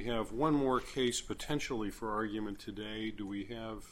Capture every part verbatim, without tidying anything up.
we have one more case potentially for argument today. Do we have,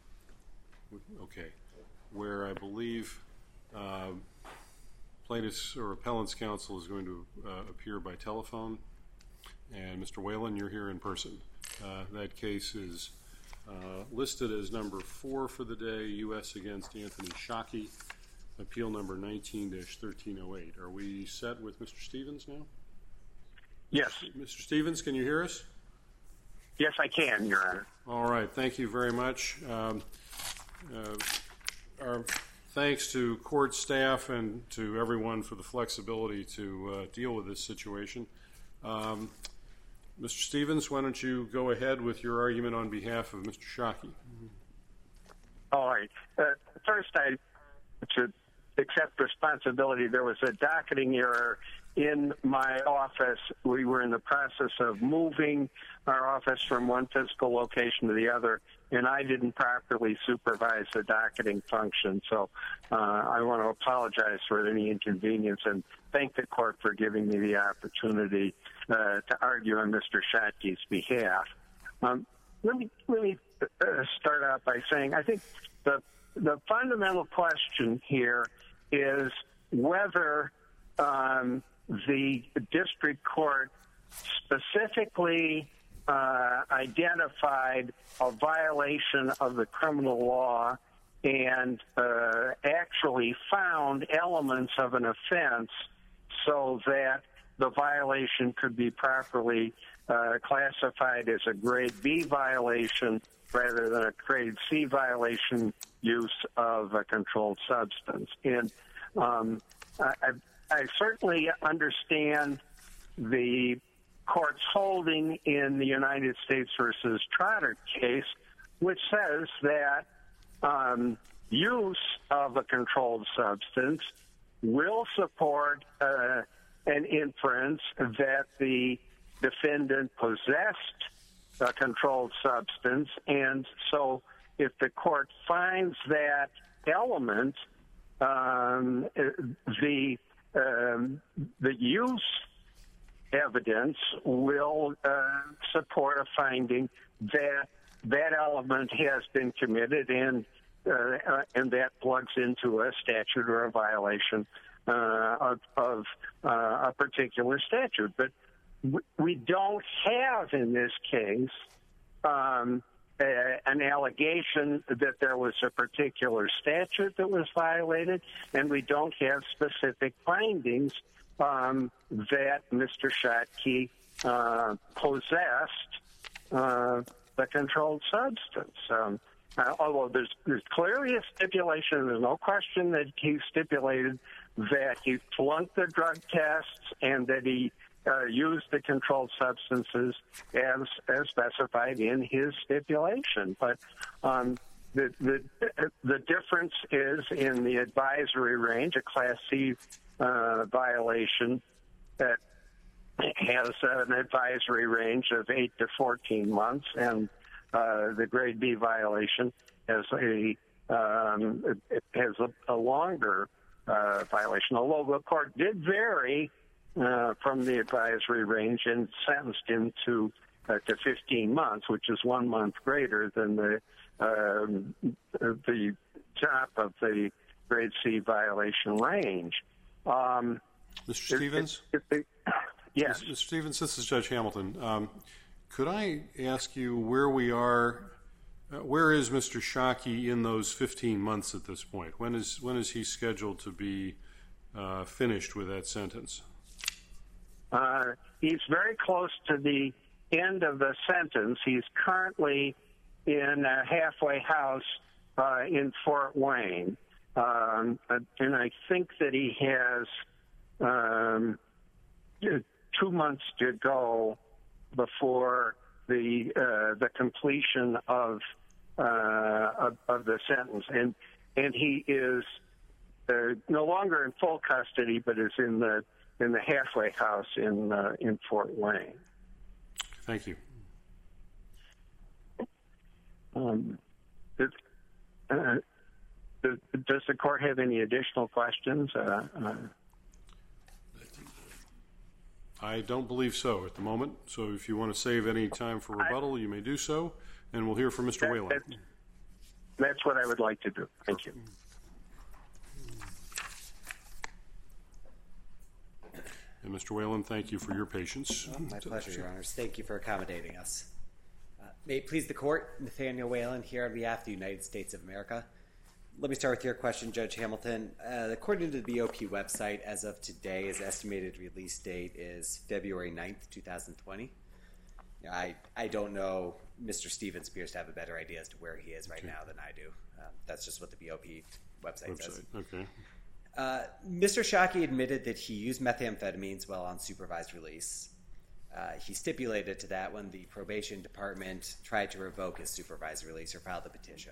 okay, where I believe uh, plaintiffs or appellants counsel is going to uh, appear by telephone. And Mister Whalen, you're here in person. Uh, that case is uh, listed as number four for the day, U S against Anthony Shockey, appeal number nineteen dash thirteen oh eight. Are we set with Mister Stevens now? Yes. Mister Stevens, can you hear us? Yes, I can, Your Honor. All right. Thank you very much. Um, uh, our thanks to court staff and to everyone for the flexibility to uh, deal with this situation. Um, Mister Stevens, why don't you go ahead with your argument on behalf of Mister Shockey? All right. Uh, first, I should accept responsibility. There was a docketing error in my office. We were in the process of moving our office from one physical location to the other, and I didn't properly supervise the docketing function. So uh, I want to apologize for any inconvenience and thank the court for giving me the opportunity uh, to argue on Mister Shockey's behalf. Um, let me let me uh, start out by saying I think the the fundamental question here is whether um, the district court specifically uh, identified a violation of the criminal law and uh, actually found elements of an offense so that the violation could be properly uh, classified as a grade B violation rather than a grade C violation use of a controlled substance. And um, I, I certainly understand the court's holding in the United States versus Trotter case, which says that um, use of a controlled substance will support uh, an inference that the defendant possessed a controlled substance, and so if the court finds that element, um, the um, the use evidence will uh, support a finding that that element has been committed, and uh, and that plugs into a statute or a violation uh, of, of uh, a particular statute. But we don't have in this case um, a, an allegation that there was a particular statute that was violated, and we don't have specific findings um, that Mister Shockey uh, possessed uh, the controlled substance. Um, uh, although there's, there's clearly a stipulation, there's no question that he stipulated that he flunked the drug tests and that he Uh, used the controlled substances as as specified in his stipulation, but um, the the the difference is in the advisory range. A Class C uh, violation that has an advisory range of eight to fourteen months, and uh, the Grade B violation has a um, it has a, a longer uh, violation. Although the court did vary Uh, from the advisory range and sentenced him to uh, to fifteen months, which is one month greater than the um, the top of the grade C violation range. Um, Mister Stevens? It, it, it, yes. Mister Stevens, this is Judge Hamilton. Um, could I ask you where we are, uh, where is Mister Shockey in those fifteen months at this point? When is, when is he scheduled to be uh, finished with that sentence? Uh, he's very close to the end of the sentence. He's currently in a halfway house uh, in Fort Wayne. Um, and I think that he has um, two months to go before the uh, the completion of, uh, of of the sentence. And and he is uh, no longer in full custody, but is in the in the halfway house in uh, in Fort Wayne. Thank you. Um, does, uh, does, does the court have any additional questions? Uh, uh, I don't believe so at the moment. So if you want to save any time for rebuttal, I, you may do so, and we'll hear from Mister That, Whalen. That's, that's what I would like to do. Thank you. And Mister Whalen, thank you for your patience. Oh, my pleasure, Your Honors. Thank you for accommodating us. Uh, may it please the Court, Nathaniel Whalen here on behalf of the United States of America. Let me start with your question, Judge Hamilton. Uh, according to the B O P website, as of today, his estimated release date is February ninth, twenty twenty. You know, I, I don't know. Mister Stevens appears to have a better idea as to where he is right okay. now than I do. Um, that's just what the B O P website, website. says. Okay. Uh, Mister Shockey admitted that he used methamphetamines while on supervised release. Uh, he stipulated to that when the probation department tried to revoke his supervised release or filed a petition.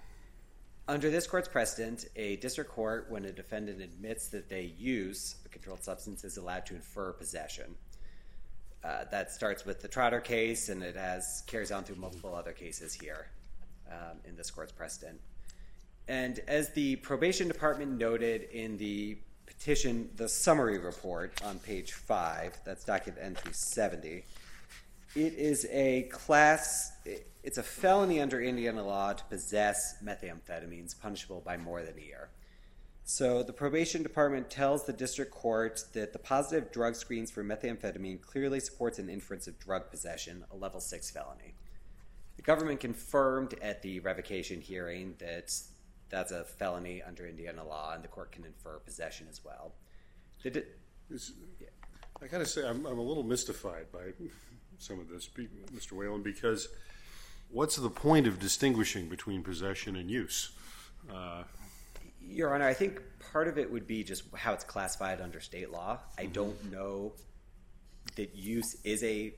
Under this court's precedent, a district court, when a defendant admits that they use a controlled substance, is allowed to infer possession. Uh, that starts with the Trotter case, and it has carries on through multiple other cases here um, in this court's precedent. And as the probation department noted in the petition, the summary report on page five, that's document entry seventy, it is a class, it's a felony under Indiana law to possess methamphetamines punishable by more than a year. So the probation department tells the district court that the positive drug screens for methamphetamine clearly supports an inference of drug possession, a level six felony. The government confirmed at the revocation hearing that that's a felony under Indiana law, and the court can infer possession as well. Did it, yeah. I gotta say, I'm, I'm a little mystified by some of this, Mister Whalen, because what's the point of distinguishing between possession and use? Uh, Your Honor, I think part of it would be just how it's classified under state law. I mm-hmm. don't know that use is a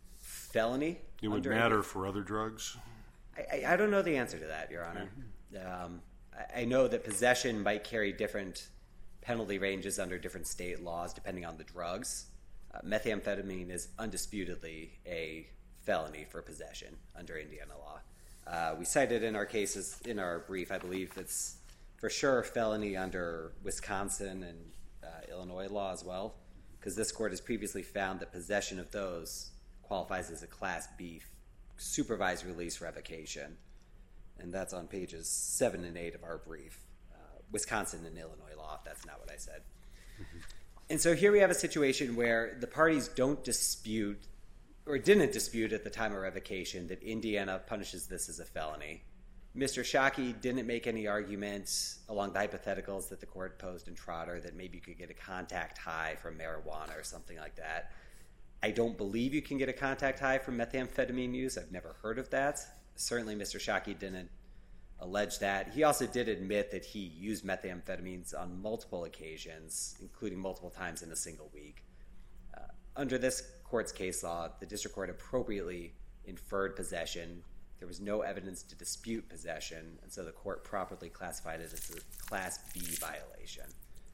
felony. It would matter a, for other drugs? I, I don't know the answer to that, Your Honor. Mm-hmm. Um, I, I know that possession might carry different penalty ranges under different state laws depending on the drugs. Uh, methamphetamine is undisputedly a felony for possession under Indiana law. Uh, we cited in our cases, in our brief, I believe it's for sure a felony under Wisconsin and uh, Illinois law as well, because this court has previously found that possession of those qualifies as a Class B supervised release revocation, and that's on pages seven and eight of our brief. Uh, Wisconsin and Illinois law, if that's not what I said. Mm-hmm. And so here we have a situation where the parties don't dispute, or didn't dispute at the time of revocation, that Indiana punishes this as a felony. Mister Shockey didn't make any arguments along the hypotheticals that the court posed in Trotter that maybe you could get a contact high from marijuana or something like that. I don't believe you can get a contact high from methamphetamine use. I've never heard of that. Certainly Mister Shockey didn't allege that. He also did admit that he used methamphetamines on multiple occasions, including multiple times in a single week. Uh, under this court's case law, the district court appropriately inferred possession. There was no evidence to dispute possession, and so the court properly classified it as a Class B violation.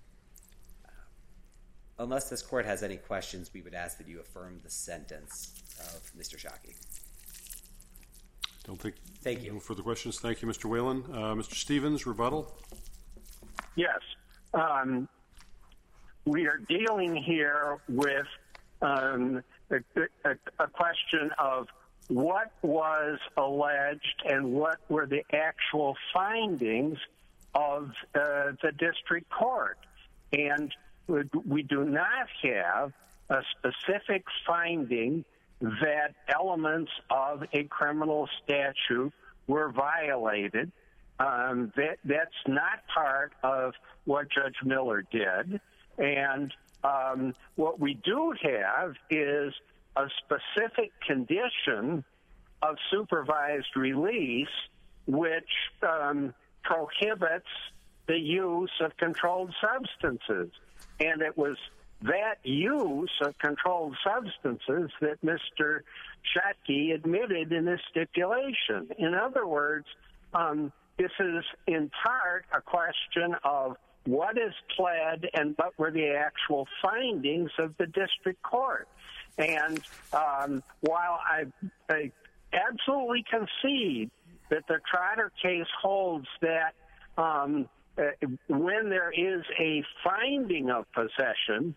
Uh, unless this court has any questions, we would ask that you affirm the sentence of Mister Shockey. Don't think. Thank you. No further questions. Thank you, Mister Whalen. Uh, Mister Stevens, rebuttal. Yes. Um, we are dealing here with um, a, a, a question of what was alleged and what were the actual findings of uh, the district court. And we do not have a specific finding that elements of a criminal statute were violated. Um, that, that's not part of what Judge Miller did. And um, what we do have is a specific condition of supervised release which um, prohibits the use of controlled substances. And it was that use of controlled substances that Mister Shockey admitted in his stipulation. In other words, um, this is in part a question of what is pled and what were the actual findings of the district court. And um, while I, I absolutely concede that the Trotter case holds that um, uh, when there is a finding of possession,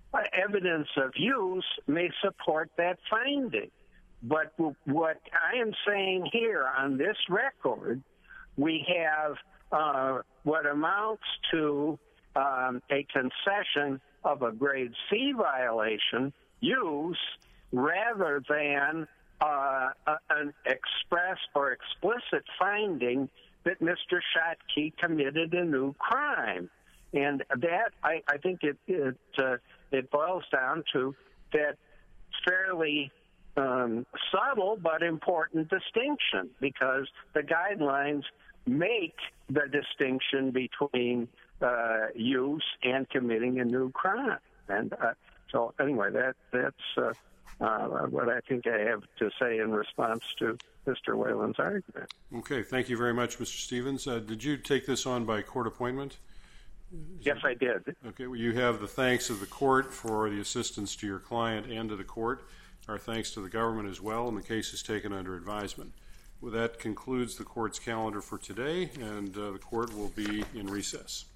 uh, evidence of use may support that finding. But what I am saying here on this record, we have uh, what amounts to um, a concession of a grade C violation use rather than uh, a, an express or explicit finding that Mister Schottky committed a new crime. And that, I, I think it it, uh, it boils down to that fairly um, subtle but important distinction, because the guidelines make the distinction between uh, use and committing a new crime. And uh, so anyway, that that's uh, uh, what I think I have to say in response to Mister Whalen's argument. Okay, thank you very much, Mister Stevens. Uh, did you take this on by court appointment? Is yes, it? I did. Okay, well, you have the thanks of the court for the assistance to your client and to the court. Our thanks to the government as well, and the case is taken under advisement. Well, that concludes the court's calendar for today, and uh, the court will be in recess.